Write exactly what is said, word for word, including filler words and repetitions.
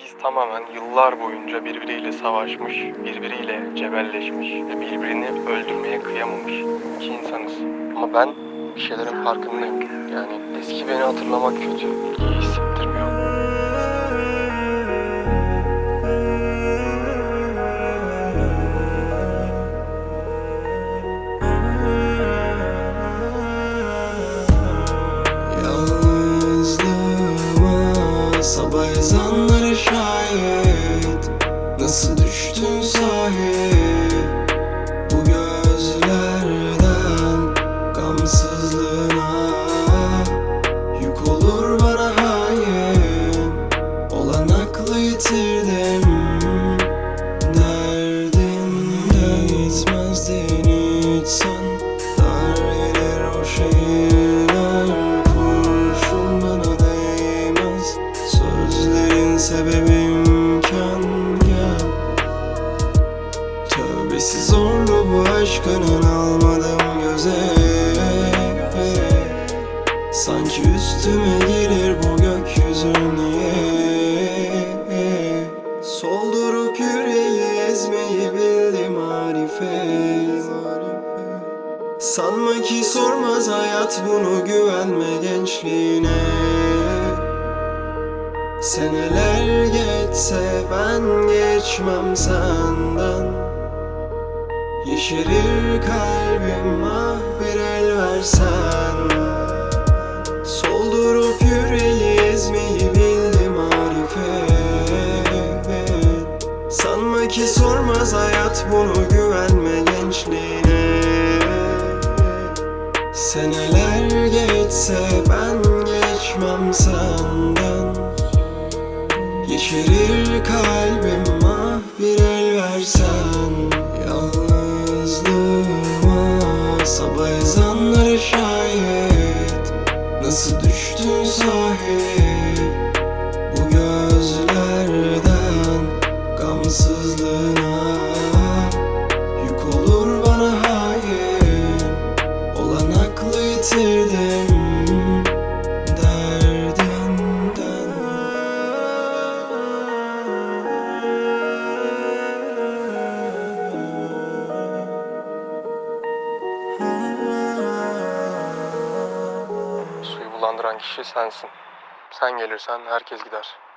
herkes tamamen yıllar boyunca birbiriyle savaşmış, birbiriyle cebelleşmiş ve birbirini öldürmeye kıyamamış iki insanız. Ama ben bir şeylerin farkındayım. Yani eski beni hatırlamak kötü, iyi hissettirmiyor. Yalnızlığıma sabah ezanları şahit. Nasıl düştün sahi bu gözlerden gamsızlığına? Yük olur bana hain, olan aklı yitirdim. Derdinde gitmezdin hiç sen. Dar gelir o şeyler, kurşun bana değmez. Sözlerin sebebimken gel. Tövbesi zorlu bu aşkının, almadım göze. Sanki üstüme gelir bu gökyüzü niye? Soldurup yüreği ezmeyi bildim marifet. Sanma ki sormaz hayat bunu, güvenme gençliğine. Seneler geçse ben geçmem senden. Yeşerir kalbim ah bir el versen. Soldurup yüreği ezmeyi bildim marifet. Sanma ki sormaz hayat bunu, güvenme gençliğine. Seneler geçse ben geçmem senden. Yeşerir kalbim ah bir el versen. Yalnızlığıma sabah ezanları şahit. Nasıl düştün sahi bu gözlerden gamsızlığına? Yük olur bana hain, olan aklı yitirdim derdinden. Suyu bulandıran kişi sensin. Sen gelirsen herkes gider.